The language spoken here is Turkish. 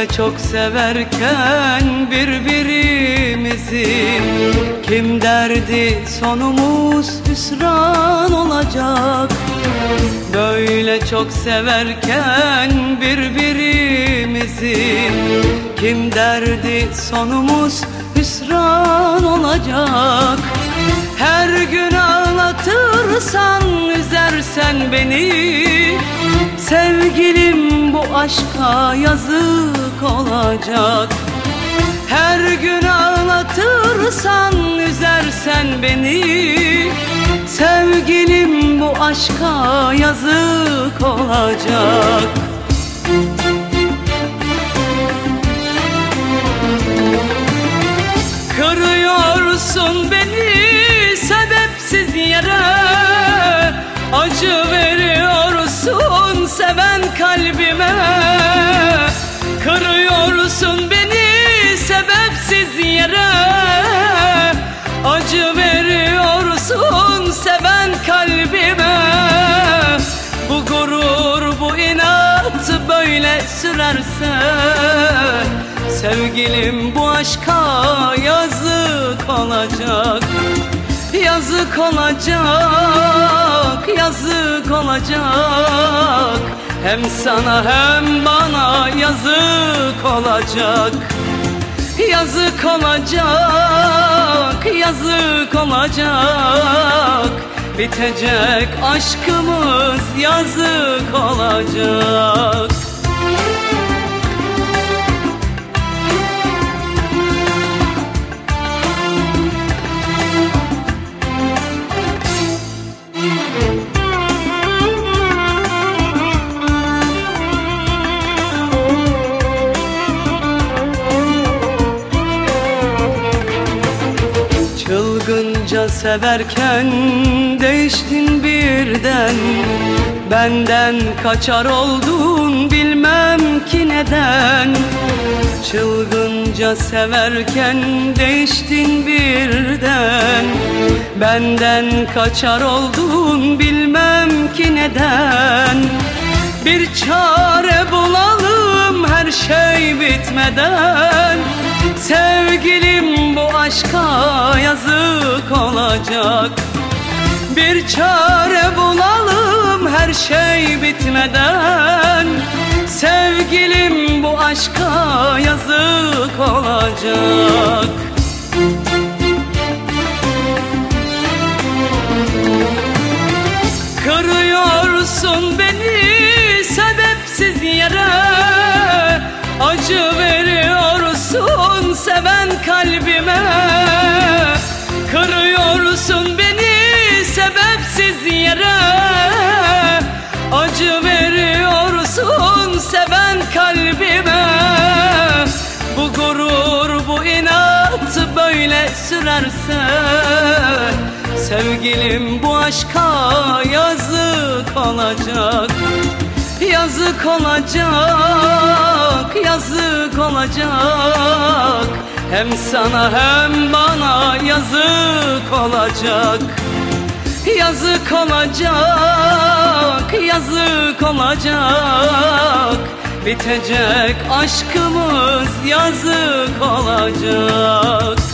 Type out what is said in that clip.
Böyle çok severken birbirimizi, kim derdi sonumuz hüsran olacak. Böyle çok severken birbirimizi, kim derdi sonumuz hüsran olacak. Her gün ağlatırsan, üzersen beni, sevgilim bu aşka yazık olacak. Her gün ağlatırsan, üzersen beni, sevgilim bu aşka yazık olacak. Kırıyorsun beni sebepsiz yere, acı veriyorsun seven kalbime. Kırıyorsun beni sebepsiz yere, acı veriyorsun seven kalbime. Bu gurur, bu inat böyle sürerse, sevgilim bu aşka yazık olacak. Yazık olacak, yazık olacak. Hem sana hem bana yazık olacak. Yazık olacak, yazık olacak. Bitecek aşkımız yazık olacak. Çılgınca severken değiştin birden, benden kaçar oldun bilmem ki neden. Çılgınca severken değiştin birden, benden kaçar oldun bilmem ki neden. Bir çare bulalım her şey bitmeden, sevgilim bu aşka yazık olacak. Bir çare bulalım her şey bitmeden, sevgilim bu aşka yazık olacak. Kırıyorsun beni sebepsiz yere, acı veriyorsun seven kalbime. Kırıyorsun beni sebepsiz yere, acı veriyorsun seven kalbime. Bu gurur, bu inat böyle sürerse, sevgilim bu aşka yazık olacak. Yazık olacak, yazık olacak. Hem sana hem bana yazık olacak. Yazık olacak, yazık olacak. Bitecek aşkımız yazık olacak.